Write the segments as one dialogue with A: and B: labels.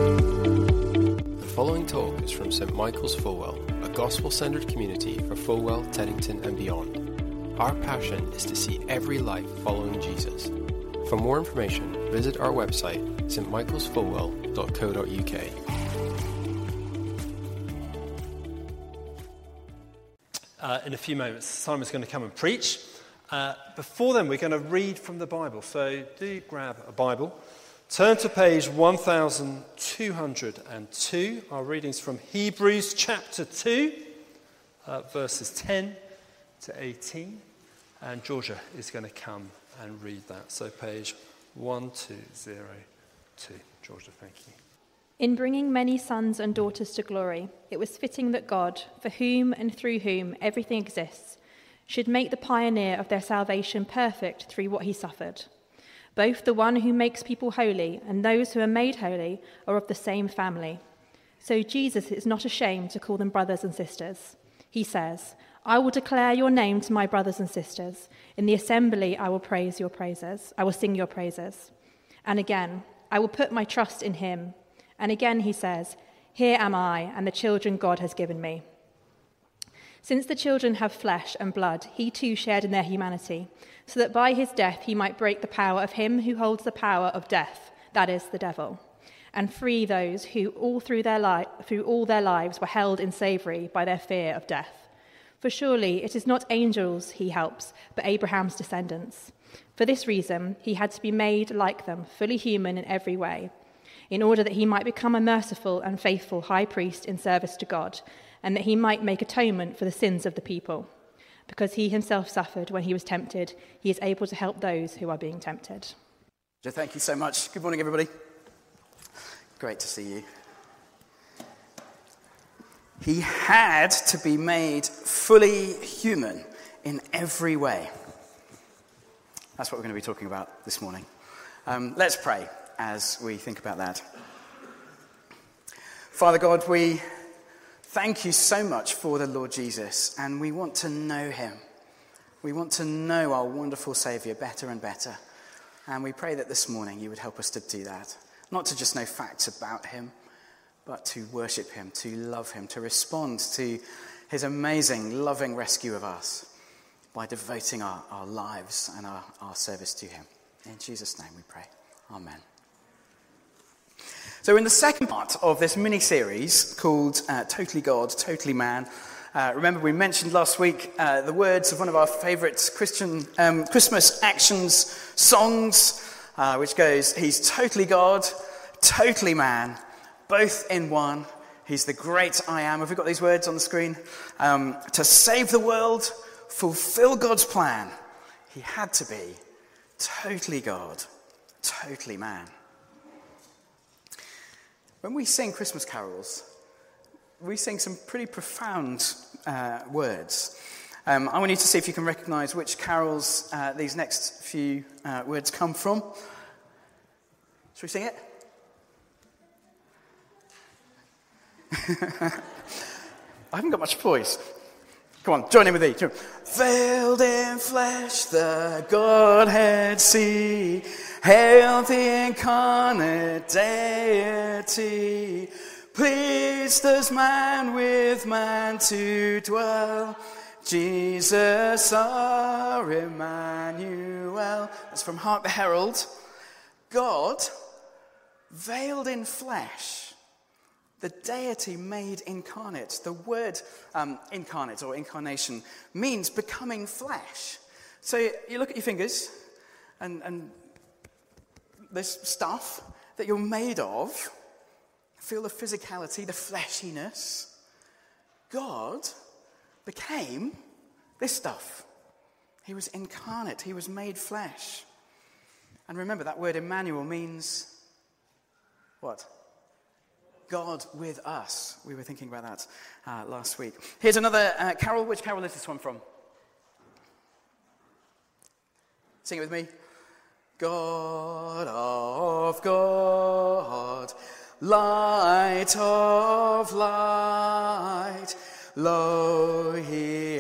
A: The following talk is from St Michael's Fulwell, a gospel-centered community for Fulwell, Teddington and beyond. Our passion is to see every life following Jesus. For more information, visit our website, stmichaelsfulwell.co.uk.
B: In a few moments, Simon's going to come and preach. Before then, we're going to read from the Bible. So do grab a Bible. Turn to page 1202. Our reading's from Hebrews chapter 2, verses 10 to 18. And Georgia is going to come and read that. So page 1202. Georgia, thank you.
C: In bringing many sons and daughters to glory, it was fitting that God, for whom and through whom everything exists, should make the pioneer of their salvation perfect through what he suffered. Both the one who makes people holy and those who are made holy are of the same family. So Jesus is not ashamed to call them brothers and sisters. He says, I will declare your name to my brothers and sisters. In the assembly I will praise your praises. I will sing your praises. And again, I will put my trust in him. And again he says, here am I and the children God has given me. Since the children have flesh and blood, he too shared in their humanity, so that by his death he might break the power of him who holds the power of death, that is, the devil, and free those who through all their lives were held in slavery by their fear of death. For surely it is not angels he helps, but Abraham's descendants. For this reason he had to be made like them, fully human in every way, in order that he might become a merciful and faithful high priest in service to God, and that he might make atonement for the sins of the people. Because he himself suffered when he was tempted, he is able to help those who are being tempted.
D: Thank you so much. Good morning, everybody. Great to see you. He had to be made fully human in every way. That's what we're going to be talking about this morning. Let's pray as we think about that. Father God, we thank you so much for the Lord Jesus, and we want to know him. We want to know our wonderful Saviour better and better. And we pray that this morning you would help us to do that. Not to just know facts about him, but to worship him, to love him, to respond to his amazing, loving rescue of us by devoting our lives and our service to him. In Jesus' name we pray. Amen. So in the second part of this mini-series called Totally God, Totally Man, remember we mentioned last week the words of one of our favourite Christian Christmas actions songs, which goes, he's totally God, totally man, both in one. He's the great I am. Have we got these words on the screen? To save the world, fulfill God's plan, he had to be totally God, totally man. When we sing Christmas carols, we sing some pretty profound words. I want you to see if you can recognise which carols these next few words come from. Shall we sing it? I haven't got much voice. Come on, join in with me. Veiled in flesh, the Godhead see. Hail the incarnate deity. Pleased as man with man to dwell. Jesus our Emmanuel. That's from Hark the Herald. God, veiled in flesh. The deity made incarnate. The word incarnate or incarnation means becoming flesh. So you look at your fingers and this stuff that you're made of, feel the physicality, the fleshiness. God became this stuff. He was incarnate. He was made flesh. And remember, that word Emmanuel means what? God with us. We were thinking about that last week. Here's another carol. Which carol is this one from? Sing it with me. God of God, light of light, lo, he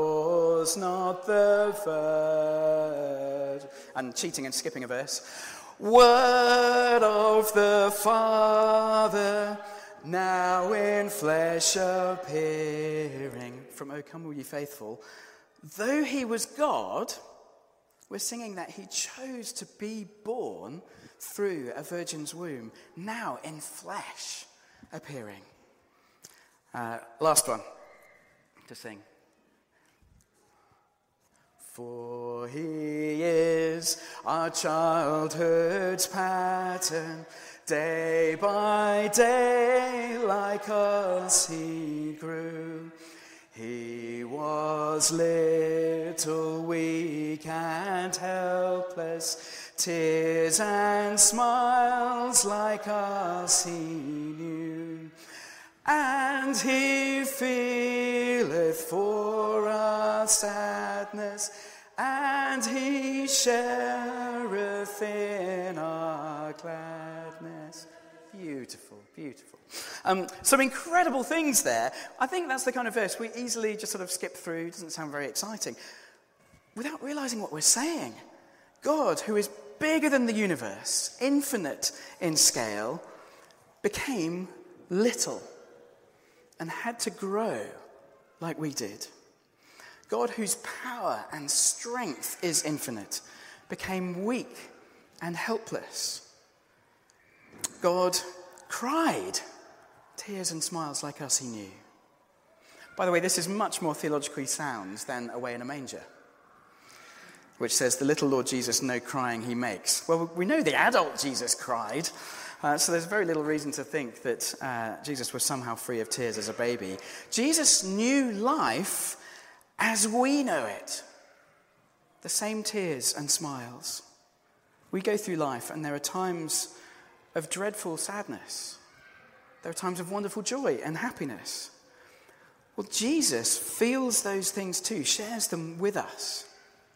D: abhors not the bird. And cheating and skipping a verse. Word of the Father, now in flesh appearing. From O Come All Ye Faithful. Though he was God, we're singing that he chose to be born through a virgin's womb, now in flesh appearing. Last one to sing. For he is our childhood's pattern, day by day like us he grew. He was little, weak and helpless, tears and smiles like us he knew. And he feeleth for our sadness, and he shareth in our gladness. Beautiful, beautiful. Some incredible things there. I think that's the kind of verse we easily just sort of skip through. It doesn't sound very exciting. Without realizing what we're saying. God, who is bigger than the universe, infinite in scale, became little and had to grow like we did. God, whose power and strength is infinite, became weak and helpless. God cried, tears and smiles like us he knew. By the way, this is much more theologically sound than Away in a Manger, which says, the little Lord Jesus no crying he makes. Well, we know the adult Jesus cried, so there's very little reason to think that Jesus was somehow free of tears as a baby. Jesus knew life as we know it. The same tears and smiles. We go through life and there are times of dreadful sadness. There are times of wonderful joy and happiness. Well, Jesus feels those things too, shares them with us.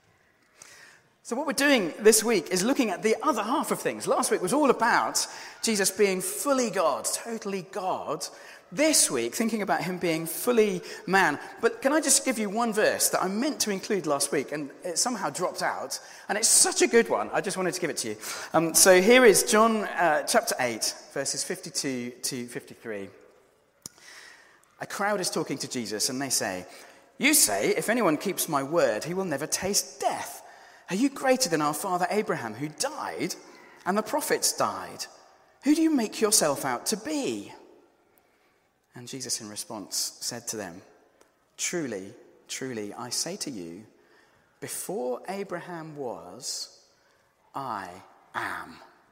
D: So what we're doing this week is looking at the other half of things. Last week was all about Jesus being fully God, totally God. This week, thinking about him being fully man. But can I just give you one verse that I meant to include last week, and it somehow dropped out, and it's such a good one, I just wanted to give it to you. So here is John chapter 8, verses 52 to 53. A crowd is talking to Jesus, and they say, "You say, if anyone keeps my word, he will never taste death. Are you greater than our father Abraham, who died, and the prophets died? Who do you make yourself out to be?" And Jesus in response said to them, "Truly, truly, I say to you, before Abraham was, I am."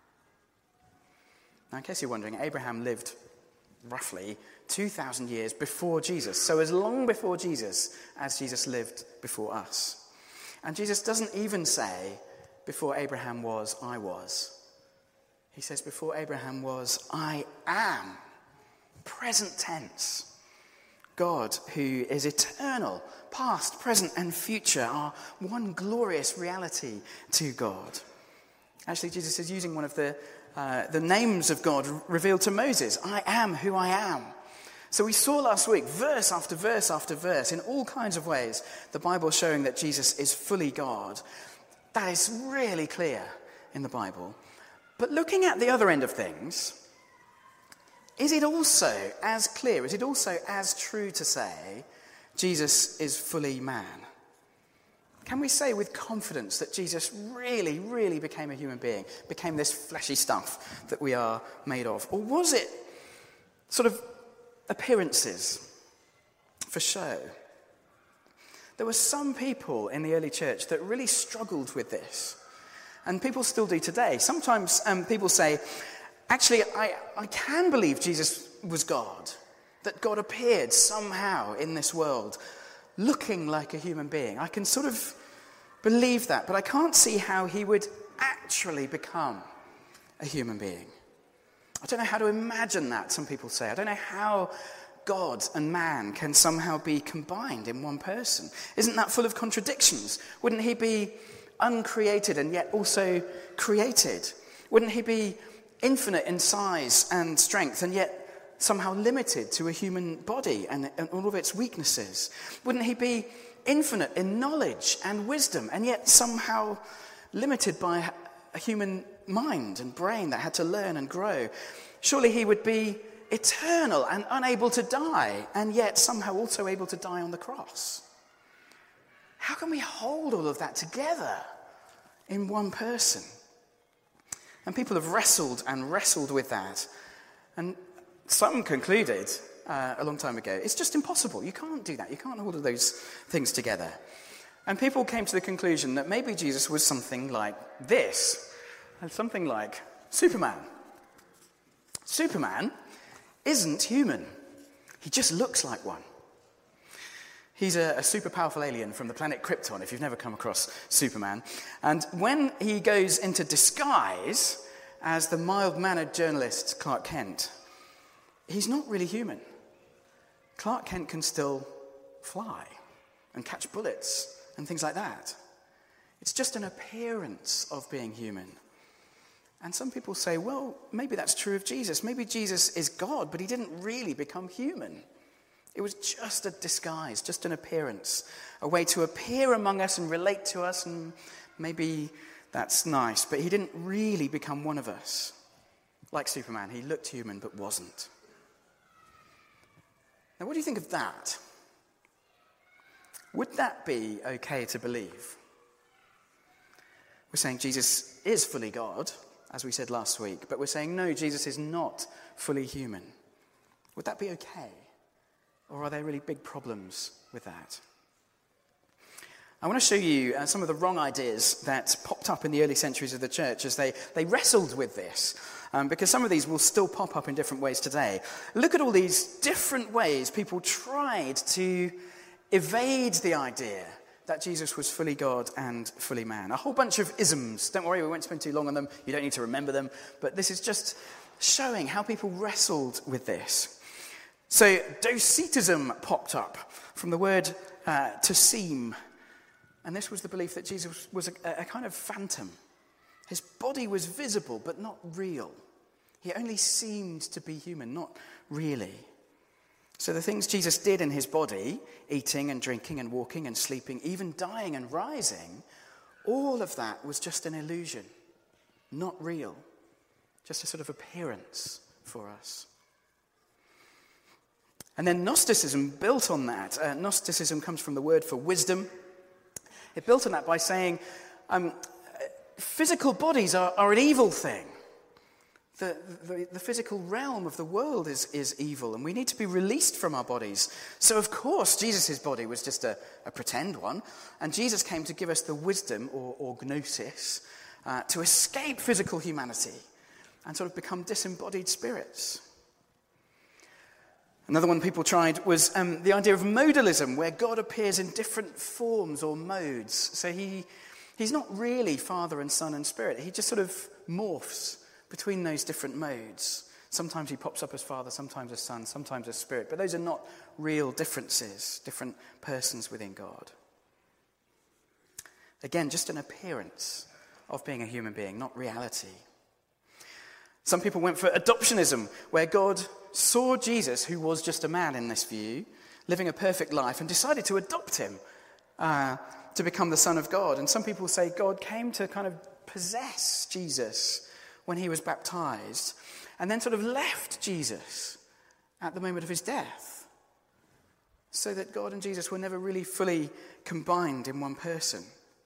D: Now, in case you're wondering, Abraham lived roughly 2,000 years before Jesus, so as long before Jesus as Jesus lived before us. And Jesus doesn't even say, before Abraham was, I was. He says, before Abraham was, I am. Present tense. God, who is eternal, past, present, and future, are one glorious reality to God. Actually, Jesus is using one of the names of God revealed to Moses. I am who I am. So we saw last week, verse after verse after verse, in all kinds of ways, the Bible showing that Jesus is fully God. That is really clear in the Bible. But looking at the other end of things, is it also as clear, is it also as true to say Jesus is fully man? Can we say with confidence that Jesus really, really became a human being, became this fleshy stuff that we are made of? Or was it sort of appearances for show? There were some people in the early church that really struggled with this. And people still do today. Sometimes people say, actually, I can believe Jesus was God, that God appeared somehow in this world, looking like a human being. I can sort of believe that, but I can't see how he would actually become a human being. I don't know how to imagine that, some people say. I don't know how God and man can somehow be combined in one person. Isn't that full of contradictions? Wouldn't he be uncreated and yet also created? Wouldn't he be infinite in size and strength and yet somehow limited to a human body and all of its weaknesses? Wouldn't he be infinite in knowledge and wisdom and yet somehow limited by a human mind and brain that had to learn and grow. Surely he would be eternal and unable to die, and yet somehow also able to die on the cross. How can we hold all of that together in one person? And people have wrestled and wrestled with that. And some concluded a long time ago, it's just impossible. You can't do that. You can't hold all those things together. And people came to the conclusion that maybe Jesus was something like this, and something like Superman. Superman isn't human. He just looks like one. He's a super powerful alien from the planet Krypton, if you've never come across Superman. And when he goes into disguise as the mild-mannered journalist Clark Kent, he's not really human. Clark Kent can still fly and catch bullets and things like that. It's just an appearance of being human. And some people say, well, maybe that's true of Jesus. Maybe Jesus is God, but he didn't really become human. It was just a disguise, just an appearance, a way to appear among us and relate to us, and maybe that's nice, but he didn't really become one of us. Like Superman, he looked human but wasn't. Now, what do you think of that? Would that be okay to believe? We're saying Jesus is fully God, as we said last week, but we're saying no, Jesus is not fully human. Would that be okay? Or are there really big problems with that? I want to show you some of the wrong ideas that popped up in the early centuries of the church as they wrestled with this, because some of these will still pop up in different ways today. Look at all these different ways people tried to evade the idea that Jesus was fully God and fully man. A whole bunch of isms. Don't worry, we won't spend too long on them. You don't need to remember them. But this is just showing how people wrestled with this. So Docetism popped up from the word to seem. And this was the belief that Jesus was a kind of phantom. His body was visible, but not real. He only seemed to be human, not really. So the things Jesus did in his body, eating and drinking and walking and sleeping, even dying and rising, all of that was just an illusion, not real, just a sort of appearance for us. And then Gnosticism built on that. Gnosticism comes from the word for wisdom. It built on that by saying physical bodies are an evil thing. The physical realm of the world is evil, and we need to be released from our bodies. So, of course, Jesus' body was just a pretend one, and Jesus came to give us the wisdom, or gnosis, to escape physical humanity and sort of become disembodied spirits. Another one people tried was the idea of modalism, where God appears in different forms or modes. So he's not really Father and Son and Spirit. He just sort of morphs between those different modes. Sometimes he pops up as Father, sometimes as Son, sometimes as Spirit. But those are not real differences, different persons within God. Again, just an appearance of being a human being, not reality. Some people went for adoptionism, where God saw Jesus, who was just a man in this view, living a perfect life, and decided to adopt him to become the Son of God. And some people say God came to kind of possess Jesus when he was baptized, and then sort of left Jesus at the moment of his death, so that God and Jesus were never really fully combined in one person.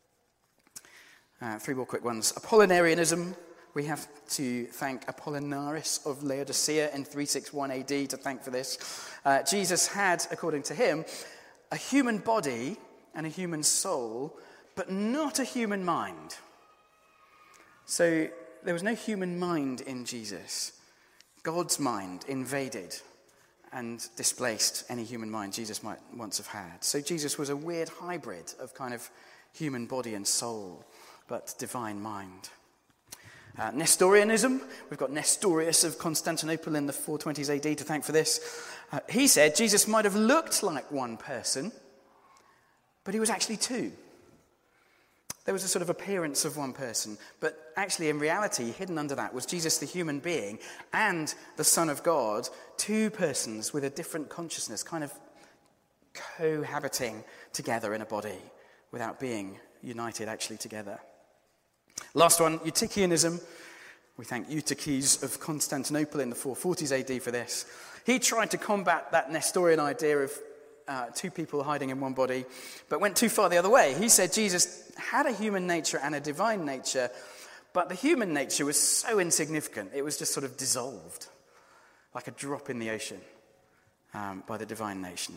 D: 3 more quick ones. Apollinarianism. We have to thank Apollinaris of Laodicea in 361 AD to thank for this. Jesus had, according to him, a human body and a human soul, but not a human mind. So there was no human mind in Jesus. God's mind invaded and displaced any human mind Jesus might once have had. So Jesus was a weird hybrid of kind of human body and soul, but divine mind. Nestorianism, we've got Nestorius of Constantinople in the 420s AD to thank for this. He said Jesus might have looked like one person, but he was actually two. There was a sort of appearance of one person, but actually in reality, hidden under that was Jesus the human being and the Son of God, two persons with a different consciousness, kind of cohabiting together in a body without being united actually together. Last one, Eutychianism. We thank Eutyches of Constantinople in the 440s AD for this. He tried to combat that Nestorian idea of two people hiding in one body, but went too far the other way. He said Jesus had a human nature and a divine nature, but the human nature was so insignificant, it was just sort of dissolved, like a drop in the ocean, by the divine nature.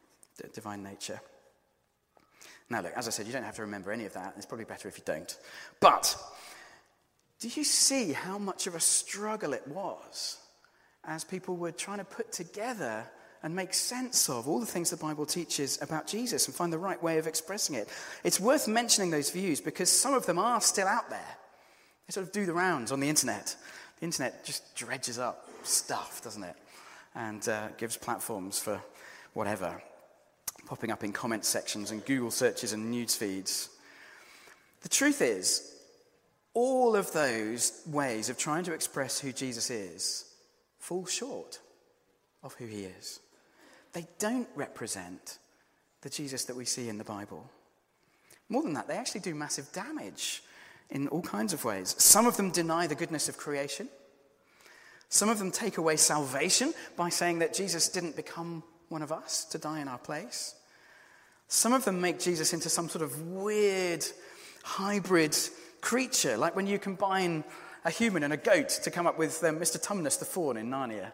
D: Now look, as I said, you don't have to remember any of that. It's probably better if you don't. But do you see how much of a struggle it was as people were trying to put together and make sense of all the things the Bible teaches about Jesus and find the right way of expressing it? It's worth mentioning those views because some of them are still out there. They sort of do the rounds on the internet. The internet just dredges up stuff, doesn't it? And gives platforms for whatever, popping up in comment sections and Google searches and news feeds. The truth is, all of those ways of trying to express who Jesus is fall short of who he is. They don't represent the Jesus that we see in the Bible. More than that, they actually do massive damage in all kinds of ways. Some of them deny the goodness of creation. Some of them take away salvation by saying that Jesus didn't become one of us to die in our place. Some of them make Jesus into some sort of weird hybrid creature, like when you combine a human and a goat to come up with Mr. Tumnus the fawn in Narnia.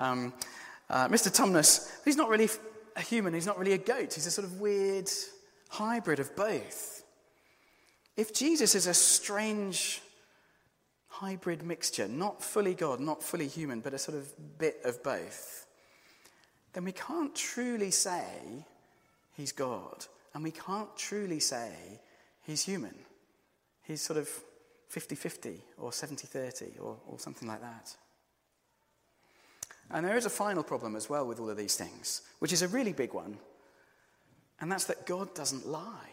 D: Mr. Tumnus, he's not really a human, he's not really a goat. He's a sort of weird hybrid of both. If Jesus is a strange hybrid mixture, not fully God, not fully human, but a sort of bit of both, then we can't truly say he's God, and we can't truly say he's human. He's sort of 50-50 or 70-30 or something like that. And there is a final problem as well with all of these things, which is a really big one, and that's that God doesn't lie.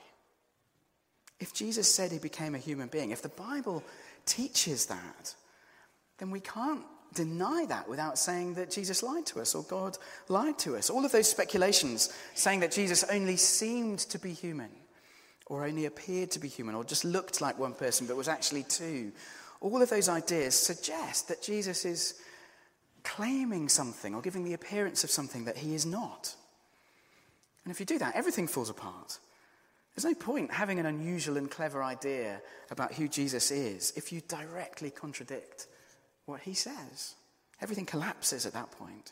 D: If Jesus said he became a human being, if the Bible teaches that, then we can't deny that without saying that Jesus lied to us or God lied to us. All of those speculations saying that Jesus only seemed to be human or only appeared to be human or just looked like one person but was actually two, all of those ideas suggest that Jesus is claiming something or giving the appearance of something that he is not. And if you do that, everything falls apart. There's no point having an unusual and clever idea about who Jesus is if you directly contradict what he says. Everything collapses at that point.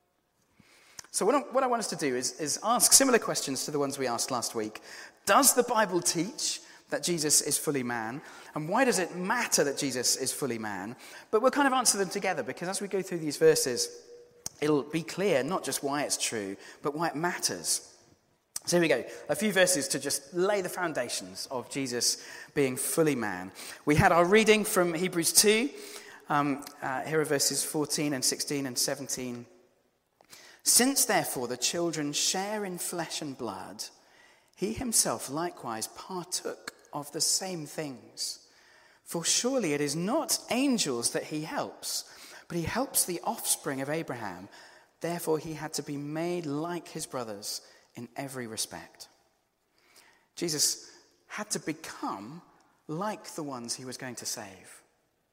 D: So what I want us to do is ask similar questions to the ones we asked last week. Does the Bible teach that Jesus is fully man? And why does it matter that Jesus is fully man? But we'll kind of answer them together because as we go through these verses, it'll be clear not just why it's true, but why it matters. So here we go. A few verses to just lay the foundations of Jesus being fully man. We had our reading from Hebrews 2. Here are verses 14 and 16 and 17. Since, therefore, the children share in flesh and blood, he himself likewise partook of the same things. For surely it is not angels that he helps, but he helps the offspring of Abraham. Therefore he had to be made like his brothers in every respect. Jesus had to become like the ones he was going to save.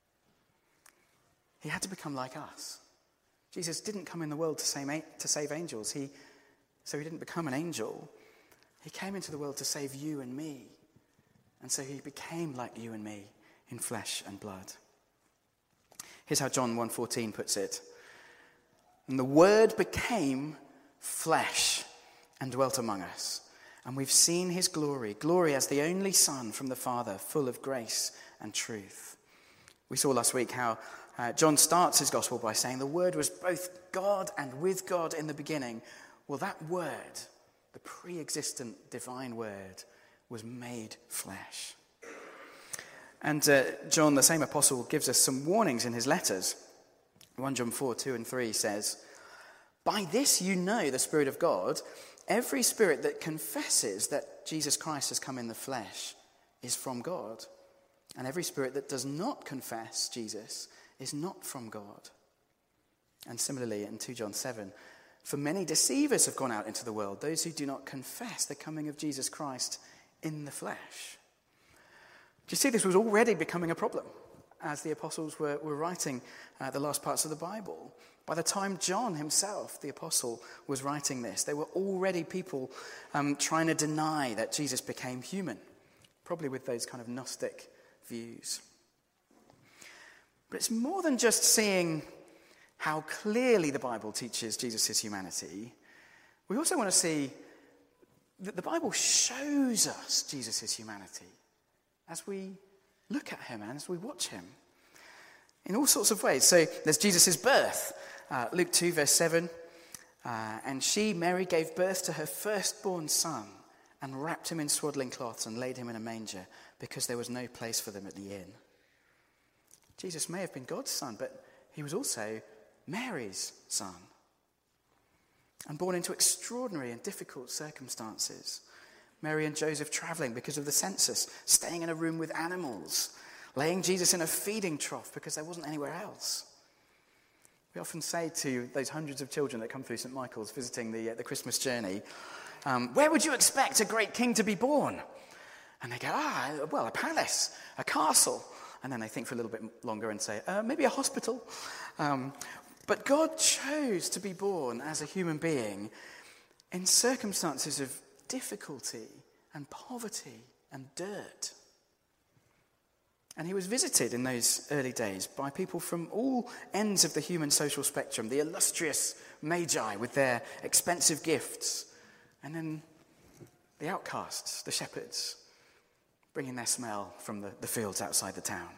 D: He had to become like us. Jesus didn't come in the world to save angels. So he didn't become an angel. He came into the world to save you and me. And so he became like you and me in flesh and blood. Here's how John 1:14 puts it. And the Word became flesh and dwelt among us. And we've seen his glory as the only Son from the Father, full of grace and truth. We saw last week how John starts his gospel by saying the Word was both God and with God in the beginning. Well, that Word, the pre-existent divine Word, was made flesh. And John, the same apostle, gives us some warnings in his letters. 1 John 4:2 and 3 says, by this you know the Spirit of God. Every spirit that confesses that Jesus Christ has come in the flesh is from God. And every spirit that does not confess Jesus is not from God. And similarly in 2 John 7, for many deceivers have gone out into the world, those who do not confess the coming of Jesus Christ in the flesh. Do you see, this was already becoming a problem. as the apostles were writing the last parts of the Bible. By the time John himself, the apostle, was writing this, there were already people trying to deny that Jesus became human, probably with those kind of Gnostic views. But it's more than just seeing how clearly the Bible teaches Jesus' humanity. We also want to see that the Bible shows us Jesus' humanity as we look at him and as we watch him in all sorts of ways. So there's Jesus' birth. Luke 2, verse 7. And she, Mary, gave birth to her firstborn son and wrapped him in swaddling cloths and laid him in a manger because there was no place for them at the inn. Jesus may have been God's son, but he was also Mary's son, and born into extraordinary and difficult circumstances. Mary and Joseph traveling because of the census, staying in a room with animals, laying Jesus in a feeding trough because there wasn't anywhere else. We often say to those hundreds of children that come through St. Michael's visiting the Christmas journey, where would you expect a great king to be born? And they go, well, a palace, a castle. And then they think for a little bit longer and say, maybe a hospital. But God chose to be born as a human being in circumstances of difficulty and poverty and dirt. And he was visited in those early days by people from all ends of the human social spectrum, the illustrious magi with their expensive gifts, and then the outcasts, the shepherds, bringing their smell from the fields outside the town.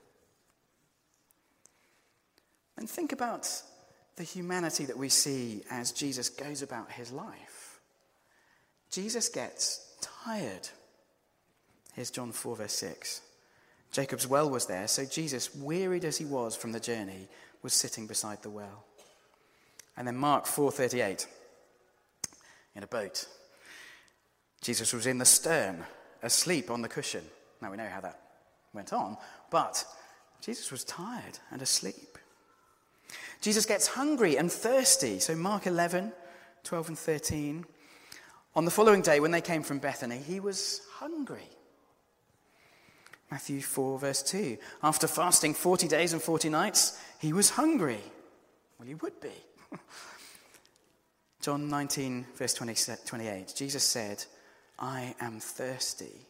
D: And think about the humanity that we see as Jesus goes about his life. Jesus gets tired. Here's John 4, verse 6. Jacob's well was there, so Jesus, wearied as he was from the journey, was sitting beside the well. And then Mark 4:38, in a boat. Jesus was in the stern, asleep on the cushion. Now we know how that went on, but Jesus was tired and asleep. Jesus gets hungry and thirsty. So Mark 11, 12 and 13. On the following day, when they came from Bethany, he was hungry. Matthew 4, verse 2. After fasting 40 days and 40 nights, he was hungry. Well, he would be. John 19, verse 28. Jesus said, I am thirsty.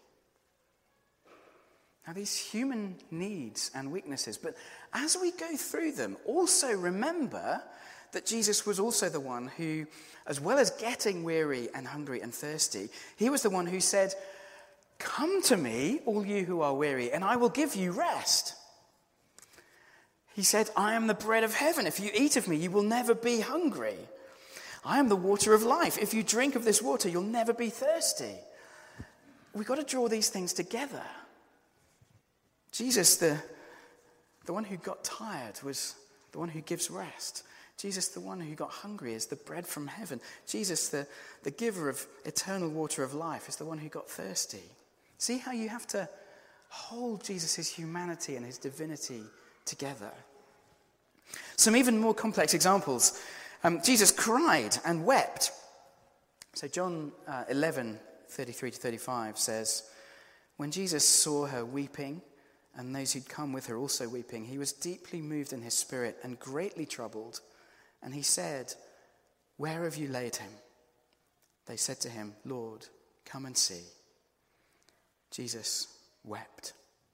D: Now, these human needs and weaknesses, but as we go through them, also remember that Jesus was also the one who, as well as getting weary and hungry and thirsty, he was the one who said, come to me, all you who are weary, and I will give you rest. He said, I am the bread of heaven. If you eat of me, you will never be hungry. I am the water of life. If you drink of this water, you'll never be thirsty. We've got to draw these things together. Jesus, the one who got tired, was the one who gives rest. Jesus, the one who got hungry, is the bread from heaven. Jesus, the giver of eternal water of life, is the one who got thirsty. See how you have to hold Jesus' humanity and his divinity together. Some even more complex examples. Jesus cried and wept. So John 11, 33 to 35 says, when Jesus saw her weeping, and those who'd come with her also weeping, he was deeply moved in his spirit and greatly troubled. And he said, where have you laid him? They said to him, Lord, come and see. Jesus wept.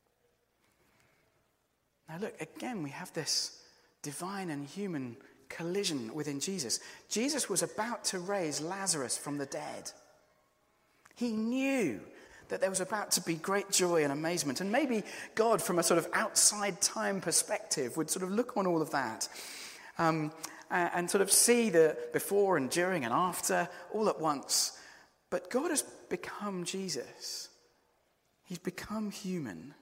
D: Now look, again, we have this divine and human collision within Jesus. Jesus was about to raise Lazarus from the dead. He knew that there was about to be great joy and amazement. And maybe God, from a sort of outside time perspective, would sort of look on all of that and sort of see the before and during and after all at once. But God has become Jesus. He's become human.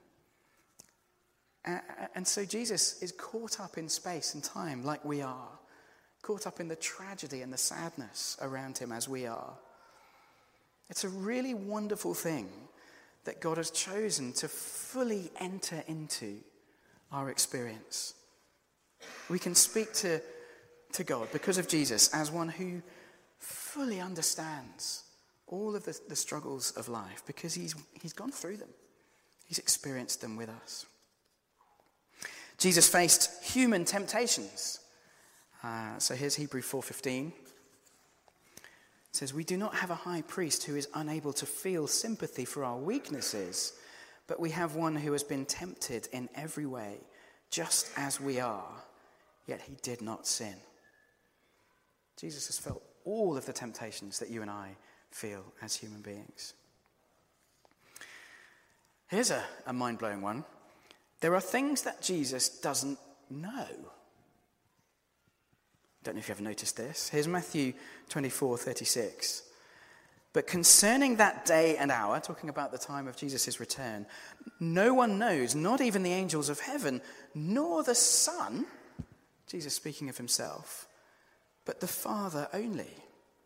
D: And so Jesus is caught up in space and time like we are, caught up in the tragedy and the sadness around him as we are. It's a really wonderful thing that God has chosen to fully enter into our experience. We can speak to God because of Jesus as one who fully understands all of the struggles of life because he's gone through them. He's experienced them with us. Jesus faced human temptations. So here's Hebrews 4:15. It says, "We do not have a high priest who is unable to feel sympathy for our weaknesses, but we have one who has been tempted in every way, just as we are, yet he did not sin." Jesus has felt all of the temptations that you and I feel as human beings. Here's a mind-blowing one. There are things that Jesus doesn't know. Don't know if you ever noticed this. Here's Matthew 24:36. "But concerning that day and hour," talking about the time of Jesus' return, "no one knows, not even the angels of heaven, nor the Son," Jesus speaking of himself, "but the Father only."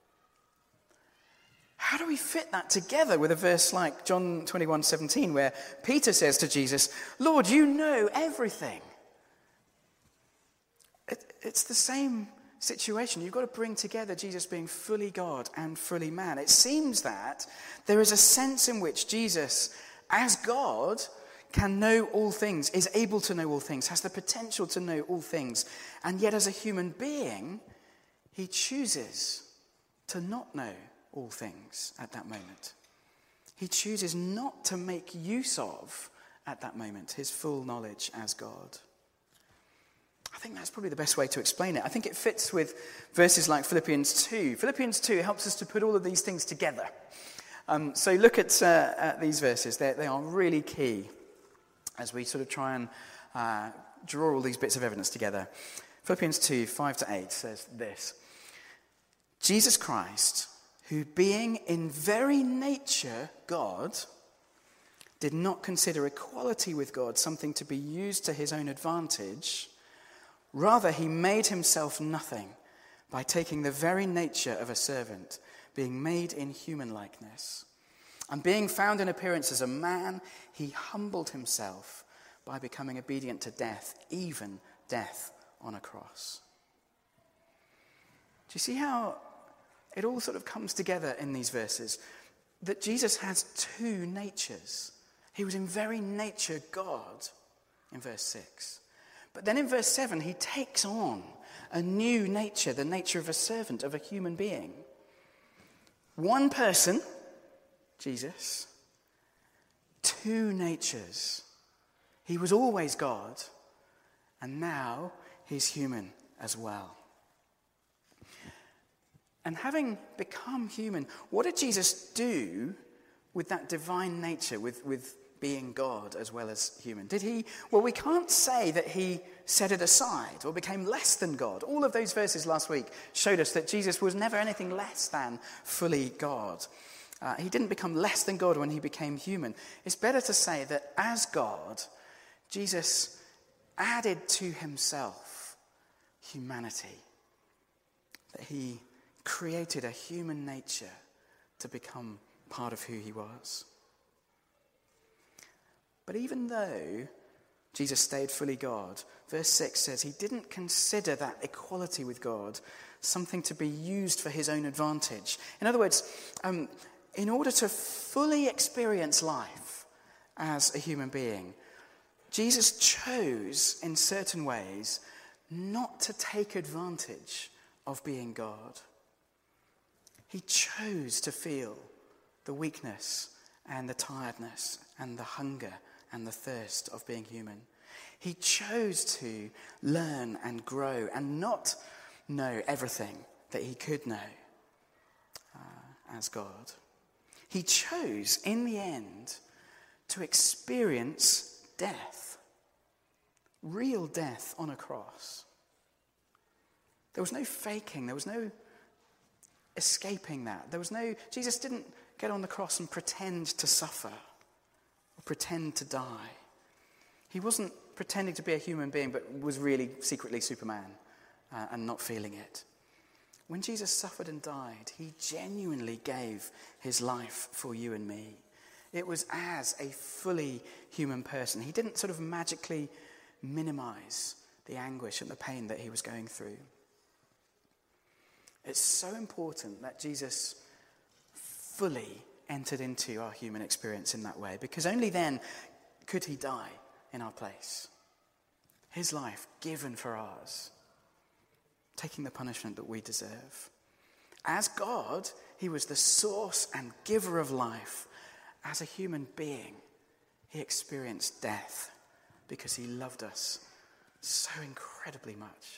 D: How do we fit that together with a verse like John 21:17, where Peter says to Jesus, "Lord, you know everything"? It's the same situation. You've got to bring together Jesus being fully God and fully man. It seems that there is a sense in which Jesus, as God, can know all things, is able to know all things, has the potential to know all things, and yet as a human being, he chooses to not know all things at that moment. He chooses not to make use of, at that moment, his full knowledge as God. I think that's probably the best way to explain it. I think it fits with verses like Philippians 2. Philippians 2 helps us to put all of these things together. So look at these verses. They are really key as we sort of try and draw all these bits of evidence together. Philippians 2, 5-8 says this: "Jesus Christ, who being in very nature God, did not consider equality with God something to be used to his own advantage. Rather, he made himself nothing by taking the very nature of a servant, being made in human likeness. And being found in appearance as a man, he humbled himself by becoming obedient to death, even death on a cross." Do you see how it all sort of comes together in these verses? That Jesus has two natures. He was in very nature God in verse 6. But then in verse 7, he takes on a new nature, the nature of a servant, of a human being. One person, Jesus, two natures. He was always God, and now he's human as well. And having become human, what did Jesus do with that divine nature, with being God as well as human? Did he? Well, we can't say that he set it aside or became less than God. All of those verses last week showed us that Jesus was never anything less than fully God. He didn't become less than God when he became human. It's better to say that as God, Jesus added to himself humanity. That he created a human nature to become part of who he was. But even though Jesus stayed fully God, verse 6 says he didn't consider that equality with God something to be used for his own advantage. In other words, in order to fully experience life as a human being, Jesus chose in certain ways not to take advantage of being God. He chose to feel the weakness and the tiredness and the hunger and the thirst of being human. He chose to learn and grow and not know everything that he could know as God. He chose, in the end, to experience death, real death on a cross. There was no faking, there was no escaping that. Jesus didn't get on the cross and pretend to suffer or pretend to die. He wasn't pretending to be a human being but was really secretly Superman and not feeling it. When Jesus suffered and died, he genuinely gave his life for you and me. It was as a fully human person. He didn't sort of magically minimize the anguish and the pain that he was going through. It's so important that Jesus fully entered into our human experience in that way, because only then could he die in our place. his life given for ours, taking the punishment that we deserve. As God, he was the source and giver of life. As a human being, he experienced death because he loved us so incredibly much.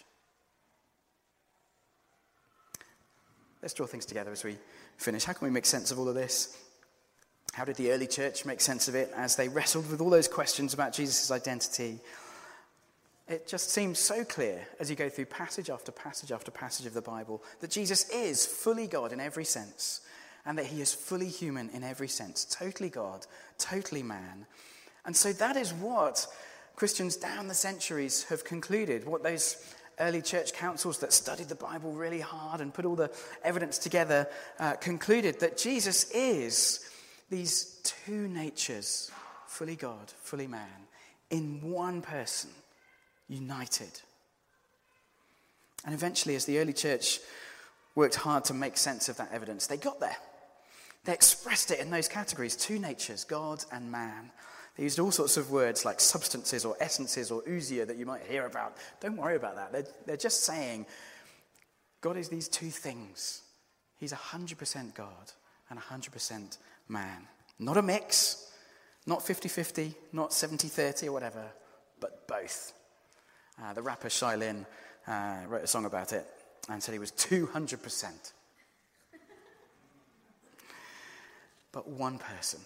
D: Let's draw things together as we finish. How can we make sense of all of this? How did the early church make sense of it as they wrestled with all those questions about Jesus' identity? It just seems so clear as you go through passage after passage after passage of the Bible that Jesus is fully God in every sense, and that he is fully human in every sense. Totally God, totally man. And so that is what Christians down the centuries have concluded, what those early church councils that studied the Bible really hard and put all the evidence together concluded that Jesus is these two natures, fully God, fully man, in one person, united. And eventually, as the early church worked hard to make sense of that evidence, they got there. They expressed it in those categories, two natures, God and man. They used all sorts of words like substances or essences or ousia that you might hear about. Don't worry about that. They're just saying God is these two things. He's 100% God and 100% man. Not a mix, not 50-50, not 70-30 or whatever, but both. The rapper Shai Linne wrote a song about it and said he was 200%. But one person.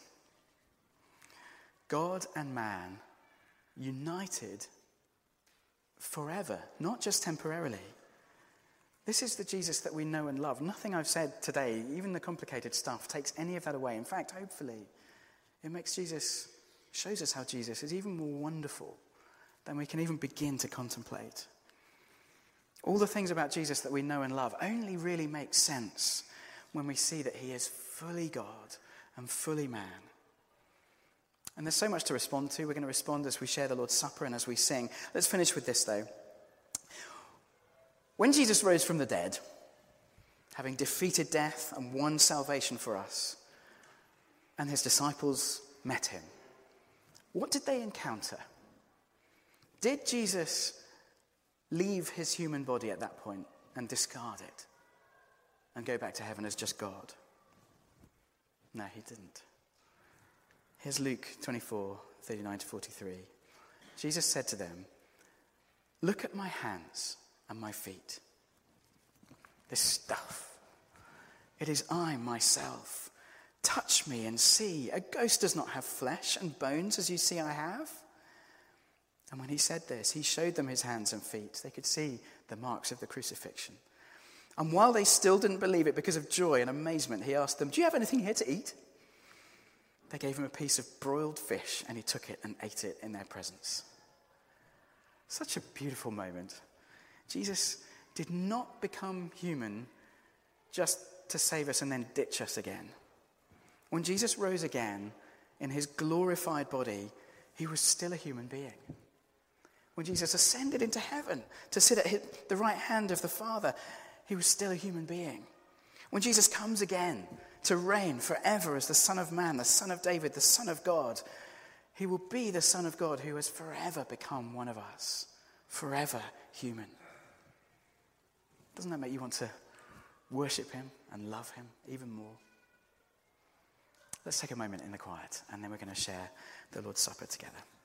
D: God and man united forever, not just temporarily. This is the Jesus that we know and love. Nothing I've said today, even the complicated stuff, takes any of that away. In fact, hopefully, it makes Jesus, shows us how Jesus is even more wonderful than we can even begin to contemplate. All the things about Jesus that we know and love only really make sense when we see that he is fully God and fully man. And there's so much to respond to. We're going to respond as we share the Lord's Supper and as we sing. Let's finish with this, though. When Jesus rose from the dead, having defeated death and won salvation for us, and his disciples met him, what did they encounter? Did Jesus leave his human body at that point and discard it and go back to heaven as just God? No, he didn't. Here's Luke 24:39-43. Jesus said to them, "Look at my hands and my feet. This stuff, it is I myself. Touch me and see. A ghost does not have flesh and bones as you see I have." And when he said this, he showed them his hands and feet. They could see the marks of the crucifixion. And while they still didn't believe it because of joy and amazement, he asked them, "Do you have anything here to eat?" They gave him a piece of broiled fish, and he took it and ate it in their presence. Such a beautiful moment. Jesus did not become human just to save us and then ditch us again. When Jesus rose again in his glorified body, he was still a human being. When Jesus ascended into heaven to sit at the right hand of the Father, he was still a human being. When Jesus comes again to reign forever as the Son of Man, the Son of David, the Son of God, he will be the Son of God who has forever become one of us, forever human. Doesn't that make you want to worship him and love him even more? Let's take a moment in the quiet, and then we're going to share the Lord's Supper together.